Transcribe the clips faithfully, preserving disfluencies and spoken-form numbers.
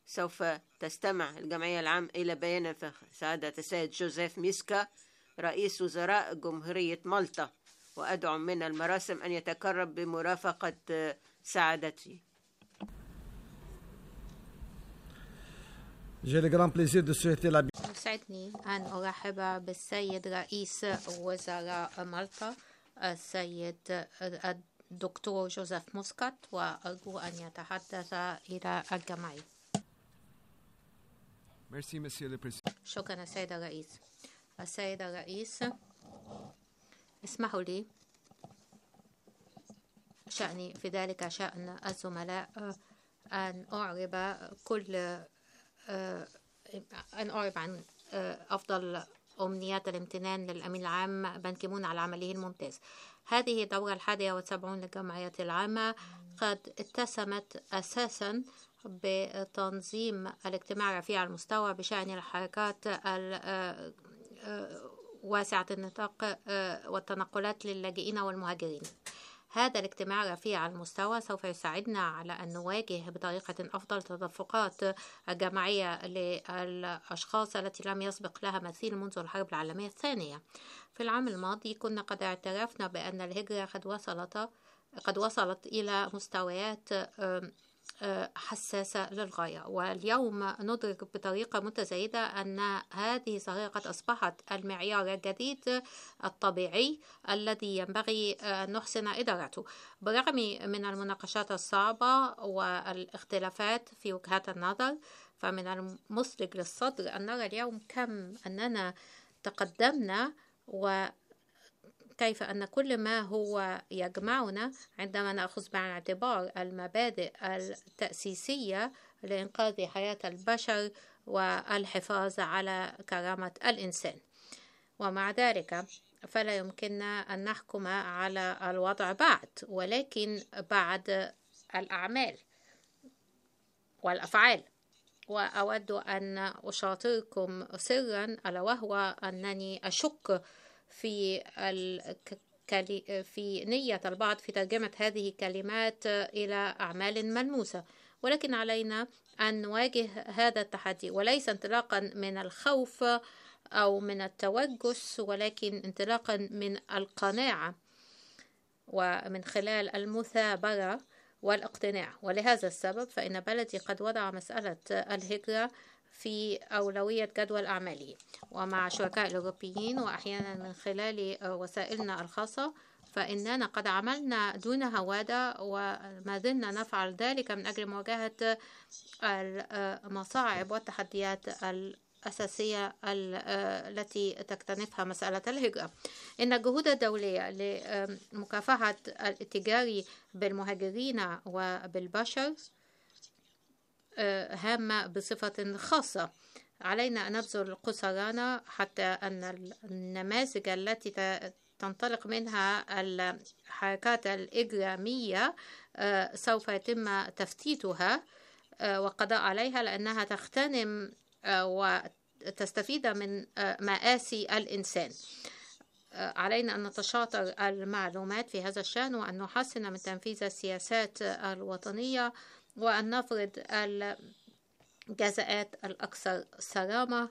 سوف تستمع الجمعية العامة إلى بيان سعادة السيد جوزيف ميسكا رئيس وزراء جمهورية مالطا، وأدعو من المراسم أن يتقرب بمرافقة سعادته. يسعدني أن أرحب بالسيد رئيس وزراء مالطا السيد الدكتور جوزيف موسكات، وأرجو أن يتحدث إلى الجمعية. شكرا السيد الرئيس. السيد الرئيس، اسمحوا لي شأني في ذلك شأن الزملاء أن أعرب كل أن أعرب عن أفضل أمنيات الامتنان للأمين العام بان كي مون على عمله الممتاز. هذه الدورة الحادية والسبعون للجمعية العامة قد اتسمت أساسا بتنظيم الاجتماع رفيع المستوى بشأن الحركات واسعة النطاق والتنقلات للاجئين والمهاجرين. هذا الاجتماع رفيع المستوى سوف يساعدنا على أن نواجه بطريقة أفضل تدفقات الجمعية للأشخاص التي لم يسبق لها مثيل منذ الحرب العالمية الثانية. في العام الماضي كنا قد اعترفنا بأن الهجرة قد وصلت قد وصلت إلى مستويات حساسة للغاية، واليوم ندرك بطريقة متزايدة أن هذه الظاهرة قد أصبحت المعيار الجديد الطبيعي الذي ينبغي أن نحسن إدارته. بالرغم من المناقشات الصعبة والاختلافات في وجهات النظر، فمن المثلج للصدر أن نرى اليوم كم أننا تقدمنا و كيف أن كل ما هو يجمعنا عندما نأخذ بعين الاعتبار المبادئ التأسيسية لإنقاذ حياة البشر والحفاظ على كرامة الإنسان. ومع ذلك فلا يمكننا أن نحكم على الوضع بعد، ولكن بعد الأعمال والأفعال. وأود أن أشاطركم سرا، ألا وهو أنني أشك في في نية البعض في ترجمة هذه الكلمات إلى أعمال ملموسة، ولكن علينا أن نواجه هذا التحدي، وليس انطلاقا من الخوف أو من التوجس، ولكن انطلاقا من القناعة ومن خلال المثابرة والاقتناع. ولهذا السبب فإن بلدي قد وضع مسألة الهجرة في أولوية جدول أعماله، ومع شركاء الأوروبيين وأحيانا من خلال وسائلنا الخاصة، فإننا قد عملنا دون هوادة وما زلنا نفعل ذلك من أجل مواجهة المصاعب والتحديات الأساسية التي تكتنفها مسألة الهجرة. إن الجهود الدولية لمكافحة الاتجار بالمهاجرين وبالبشر هامة بصفة خاصة. علينا أن نبذل قصرانا حتى أن النماذج التي تنطلق منها الحركات الإجرامية سوف يتم تفتيتها والقضاء عليها، لأنها تغتنم وتستفيد من مآسي الإنسان. علينا أن نتشاطر المعلومات في هذا الشأن، وأن نحسن من تنفيذ السياسات الوطنية، وأن نفرض الجزاءات الأكثر صرامة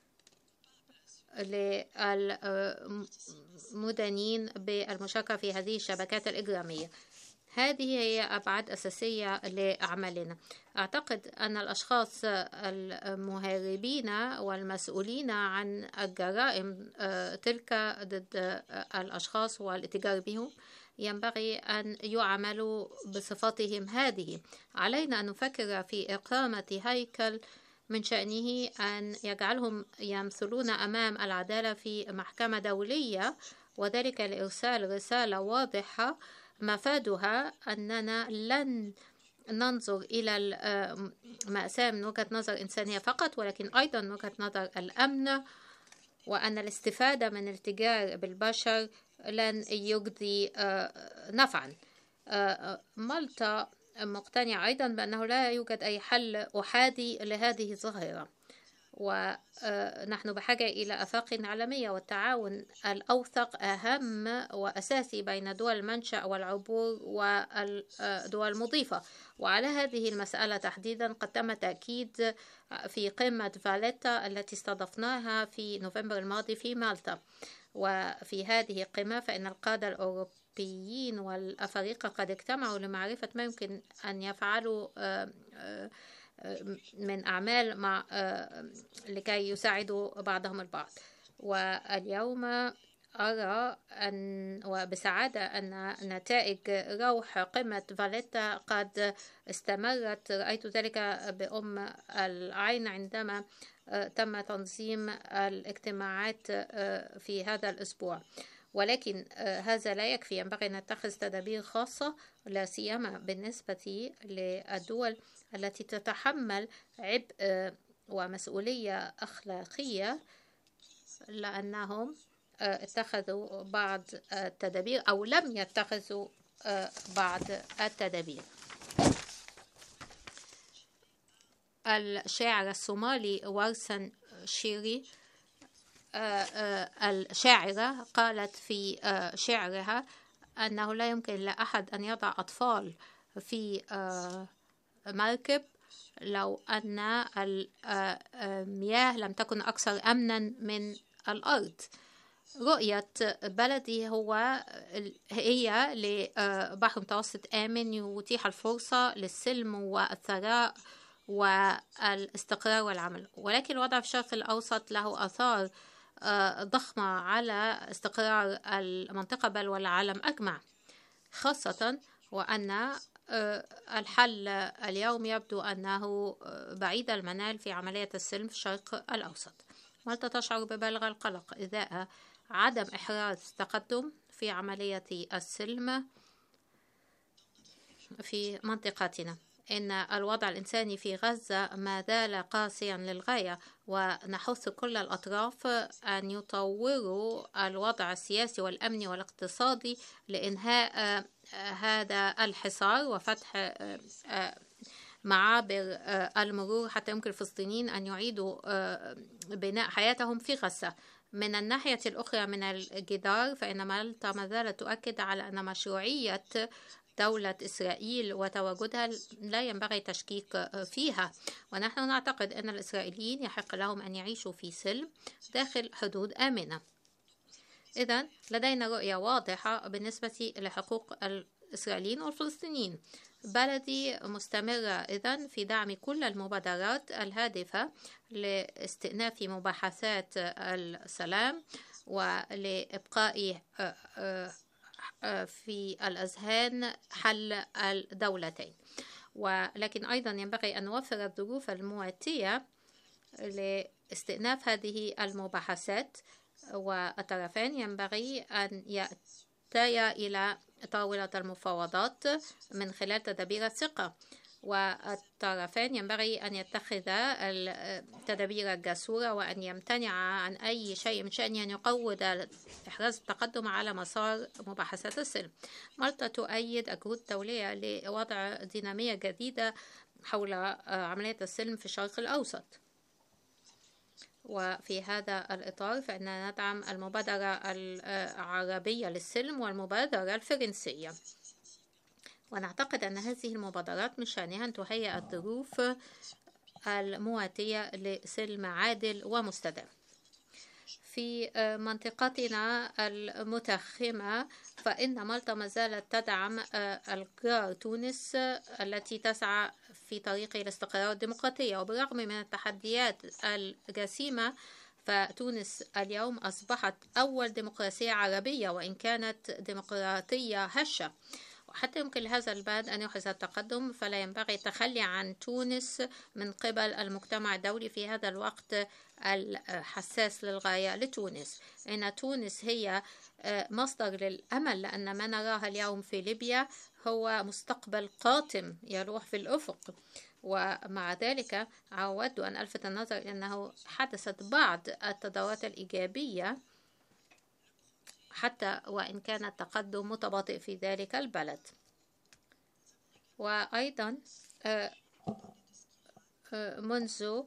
للمدنيين بالمشاركة في هذه الشبكات الإجرامية. هذه هي أبعاد أساسية لأعمالنا. أعتقد أن الأشخاص المهاربين والمسؤولين عن الجرائم تلك ضد الأشخاص والاتجار بهم ينبغي أن يعملوا بصفاتهم هذه. علينا أن نفكر في إقامة هيكل من شأنه أن يجعلهم يمثلون أمام العدالة في محكمة دولية، وذلك لإرسال رسالة واضحة مفادها أننا لن ننظر إلى المأساة من وجهة نظر إنسانية فقط، ولكن أيضا من وجهة نظر الأمن، وأن الاستفادة من الاتجار بالبشر لن يجدي نفعا. مالطا مقتنعة أيضا بأنه لا يوجد أي حل أحادي لهذه الظاهرة، ونحن بحاجة إلى آفاق عالمية، والتعاون الأوثق أهم وأساسي بين دول المنشأ والعبور والدول المضيفة. وعلى هذه المسألة تحديدا قد تم تأكيد في قمة فاليتا التي استضفناها في نوفمبر الماضي في مالطا. وفي هذه القمة فإن القادة الأوروبيين والأفارقة قد اجتمعوا لمعرفة ما يمكن أن يفعلوا من أعمال مع لكي يساعدوا بعضهم البعض. واليوم أرى أن وبسعادة أن نتائج روح قمة فاليتا قد استمرت. رأيت ذلك بأم العين عندما تم تنظيم الاجتماعات في هذا الأسبوع. ولكن هذا لا يكفي، ينبغي أن نتخذ تدابير خاصة لا سيما بالنسبة للدول التي تتحمل عبء ومسؤولية أخلاقية، لأنهم اتخذوا بعض التدابير أو لم يتخذوا بعض التدابير. الشاعر الصومالي وارسن شيري الشاعرة قالت في شعرها أنه لا يمكن لأحد أن يضع أطفال في مركب لو أن المياه لم تكن أكثر أمنا من الأرض. رؤية بلدي هو هي لبحر متوسط آمن يتيح الفرصة للسلم والثراء والاستقرار والعمل، ولكن الوضع في الشرق الأوسط له آثار ضخمة على استقرار المنطقة بل والعالم أجمع، خاصة وأن الحل اليوم يبدو أنه بعيد المنال في عملية السلم في الشرق الأوسط. مالطا تشعر ببالغ القلق إزاء عدم إحراز تقدم في عملية السلم في منطقتنا. إن الوضع الإنساني في غزة ما زال قاسيا للغاية، ونحث كل الأطراف أن يطوروا الوضع السياسي والأمني والاقتصادي لإنهاء هذا الحصار وفتح معابر المرور حتى يمكن الفلسطينيين أن يعيدوا بناء حياتهم في غزة. من الناحية الأخرى من الجدار فإن مالطا ما زالت تؤكد على أن مشروعية دولة إسرائيل وتواجدها لا ينبغي تشكيك فيها، ونحن نعتقد أن الإسرائيليين يحق لهم أن يعيشوا في سلم داخل حدود آمنة. إذن لدينا رؤية واضحة بالنسبة لحقوق الإسرائيليين والفلسطينيين. بلدي مستمرة إذن في دعم كل المبادرات الهادفة لاستئناف مباحثات السلام ولإبقاء في الأذهان حل الدولتين، ولكن أيضا ينبغي أن نوفر الظروف المواتية لاستئناف هذه المباحثات، والطرفين ينبغي أن يأتيا إلى طاولة المفاوضات من خلال تدابير الثقة، والطرفين ينبغي أن يتخذا التدابير الجسورة وأن يمتنع عن أي شيء من شأنه أن يقود إحراز التقدم على مسار مباحثات السلم. مالطا تؤيد الجهود الدولية لوضع دينامية جديدة حول عملية السلم في الشرق الأوسط، وفي هذا الإطار فإننا ندعم المبادرة العربية للسلم والمبادرة الفرنسية، ونعتقد أن هذه المبادرات من شأنها أن تهيئ الظروف المواتية لسلم عادل ومستدام. في منطقتنا المتخمة فإن مالطا ما زالت تدعم الجار تونس التي تسعى في طريق الاستقرار والديمقراطية، وبالرغم من التحديات الجسيمة فتونس اليوم أصبحت أول ديمقراطية عربية وإن كانت ديمقراطية هشة، وحتى يمكن لهذا البلد أن يحرز التقدم فلا ينبغي التخلي عن تونس من قبل المجتمع الدولي في هذا الوقت الحساس للغاية لتونس. إن تونس هي مصدر للأمل، لأن ما نراه اليوم في ليبيا هو مستقبل قاتم يلوح في الأفق، ومع ذلك أود أن ألفت النظر أنه حدثت بعض التداولات الإيجابية حتى وإن كان التقدم متباطئ في ذلك البلد. وأيضا منذ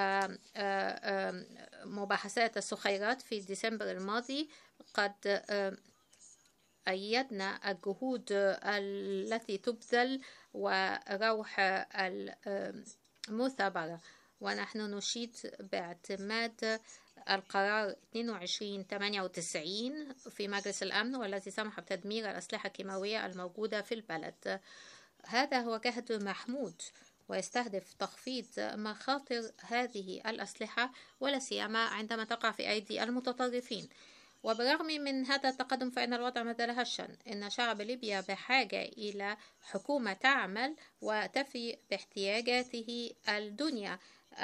مباحثات السخيرات في ديسمبر الماضي قد أيدنا الجهود التي تبذل وروح المثابرة، ونحن نشيد باعتماد القرار اثنين وعشرين ثمانية وتسعين في مجلس الأمن والذي سمح بتدمير الأسلحة الكيماوية الموجودة في البلد. هذا هو جهد محمود ويستهدف تخفيض مخاطر هذه الأسلحة ولا سيما عندما تقع في أيدي المتطرفين. وبالرغم من هذا التقدم فإن الوضع ما زال هشا. إن شعب ليبيا بحاجة إلى حكومة تعمل وتفي باحتياجاته الدنيا،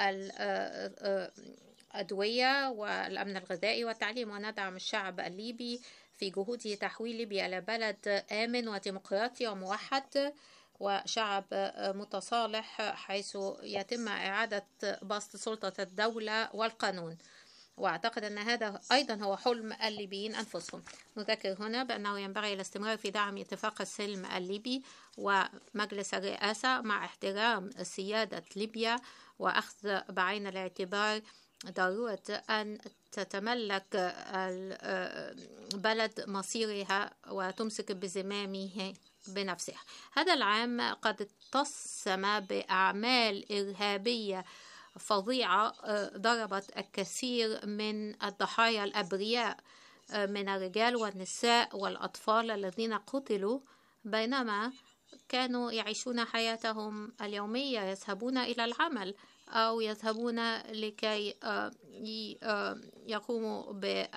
الأدوية والأمن الغذائي والتعليم، وندعم الشعب الليبي في جهوده تحويل ليبيا إلى بلد آمن وديمقراطي وموحد وشعب متصالح حيث يتم إعادة بسط سلطة الدولة والقانون. وأعتقد أن هذا أيضا هو حلم الليبيين أنفسهم. نذكر هنا بأنه ينبغي الاستمرار في دعم اتفاق السلم الليبي ومجلس الرئاسة مع احترام سيادة ليبيا وأخذ بعين الاعتبار ضرورة أن تتملك البلد مصيرها وتمسك بزمامه بنفسها. هذا العام قد اتسم بأعمال إرهابية فظيعة ضربت الكثير من الضحايا الأبرياء من الرجال والنساء والأطفال الذين قتلوا بينما كانوا يعيشون حياتهم اليومية، يذهبون إلى العمل أو يذهبون لكي يقوموا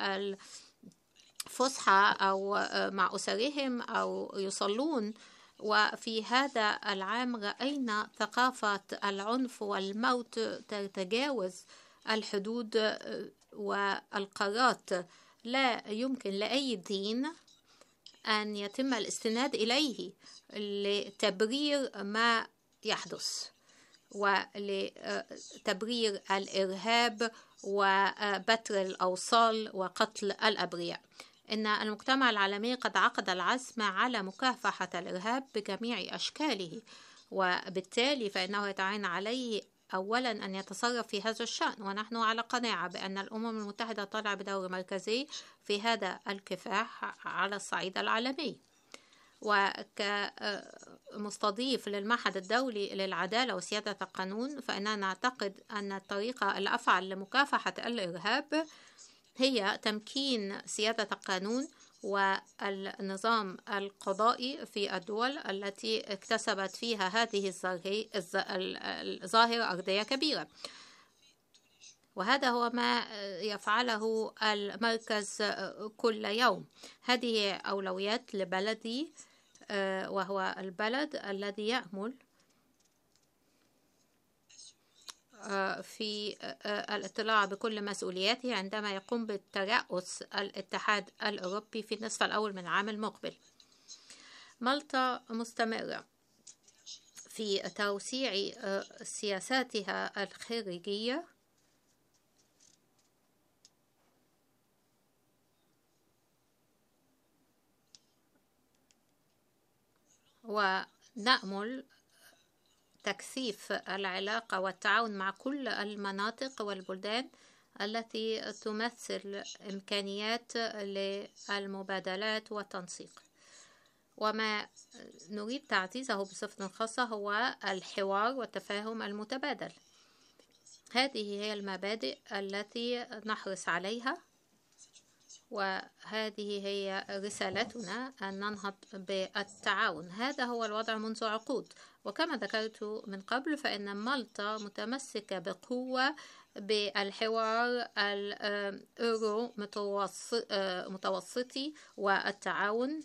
بالفسحة أو مع أسرهم أو يصلون. وفي هذا العام رأينا ثقافة العنف والموت تتجاوز الحدود والقارات. لا يمكن لأي دين أن يتم الاستناد إليه لتبرير ما يحدث ولتبرير الإرهاب وبتر الأوصال وقتل الأبرياء. إن المجتمع العالمي قد عقد العزم على مكافحة الإرهاب بجميع أشكاله، وبالتالي فإنه يتعين عليه أولا أن يتصرف في هذا الشأن. ونحن على قناعة بأن الأمم المتحدة تلعب بدور مركزي في هذا الكفاح على الصعيد العالمي. وكمستضيف للمعهد الدولي للعدالة وسيادة القانون فإننا نعتقد أن الطريقة الأفعل لمكافحة الإرهاب هي تمكين سيادة القانون والنظام القضائي في الدول التي اكتسبت فيها هذه الظاهرة أرضية كبيرة. وهذا هو ما يفعله المركز كل يوم. هذه أولويات لبلدي وهو البلد الذي يأمل في الاطلاع بكل مسؤولياته عندما يقوم بالترأس الاتحاد الأوروبي في النصف الأول من العام المقبل. مالطا مستمرة في توسيع سياساتها الخارجية ونأمل تكثيف العلاقة والتعاون مع كل المناطق والبلدان التي تمثل إمكانيات للمبادلات والتنسيق. وما نريد تعزيزه بصفة خاصة هو الحوار والتفاهم المتبادل. هذه هي المبادئ التي نحرص عليها، وهذه هي رسالتنا أن ننهض بالتعاون. هذا هو الوضع منذ عقود، وكما ذكرت من قبل فإن مالطا متمسكة بقوة بالحوار الأورو متوسطي والتعاون،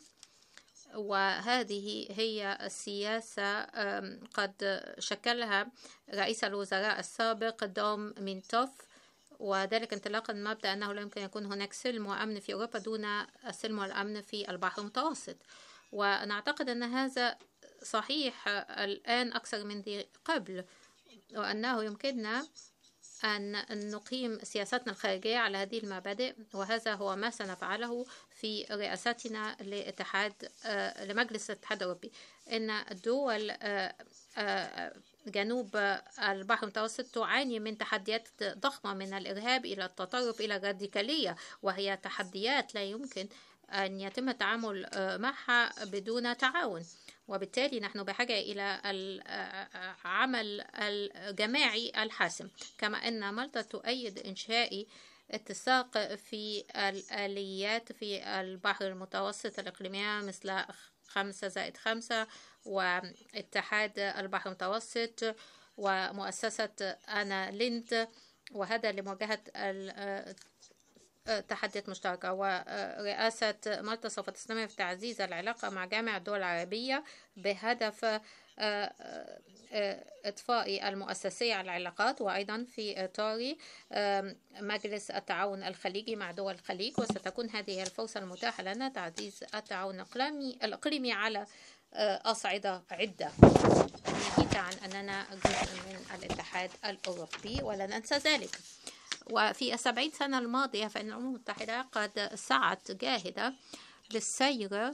وهذه هي السياسة قد شكلها رئيس الوزراء السابق دوم مينتوف، وذلك انطلاقا من مبدأ أنه لا يمكن يكون هناك سلم وأمن في أوروبا دون السلم والأمن في البحر المتوسط. ونعتقد أن هذا صحيح الآن أكثر من ذي قبل، وأنه يمكننا أن نقيم سياستنا الخارجية على هذه المبادئ، وهذا هو ما سنفعله في رئاستنا لاتحاد لمجلس الاتحاد الأوروبي. إن الدول جنوب البحر المتوسط تعاني من تحديات ضخمة، من الإرهاب إلى التطرف إلى الراديكالية، وهي تحديات لا يمكن أن يتم التعامل معها بدون تعاون. وبالتالي نحن بحاجة إلى العمل الجماعي الحاسم. كما أن مالطا تؤيد إنشاء اتساق في الآليات في البحر المتوسط الإقليمية مثل خمسة زائد خمسة واتحاد البحر المتوسط ومؤسسة أنا ليند، وهذا لمواجهة تحديات مشتركة. ورئاسة مالطا سوف تستمر في تعزيز العلاقة مع جامع الدول العربية بهدف إضفاء المؤسسية على العلاقات، وأيضا في إطار مجلس التعاون الخليجي مع دول الخليج. وستكون هذه الفرصة المتاحة لنا تعزيز التعاون الإقليمي على أصعدة عدة، ناهيك عن أننا جزء من الاتحاد الأوروبي ولا ننسى ذلك. وفي السبعين سنة الماضية فإن الأمم المتحدة قد سعت جاهدة للسير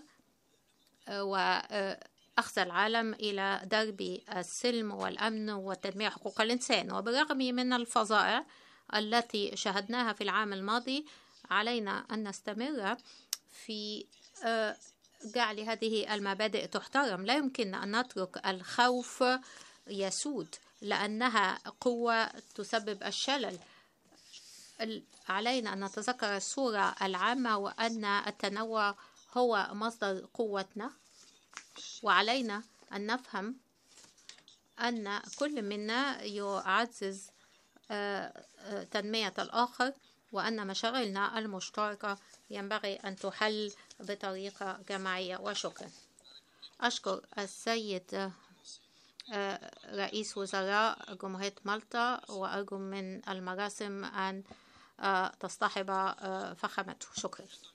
وأخذ العالم إلى درب السلم والأمن وتنمية حقوق الإنسان. وبالرغم من الفظائع التي شهدناها في العام الماضي، علينا أن نستمر في جعل هذه المبادئ تحترم. لا يمكن أن نترك الخوف يسود، لأنها قوة تسبب الشلل. علينا أن نتذكر الصورة العامة، وأن التنوع هو مصدر قوتنا، وعلينا أن نفهم أن كل منا يعزز تنمية الآخر، وأن مشاغلنا المشتركة ينبغي أن تحل بطريقة جماعية. وشكرا. أشكر السيد رئيس وزراء جمهورية مالطا، وأرجو من المراسم أن تصطحب فخامته. شكرا.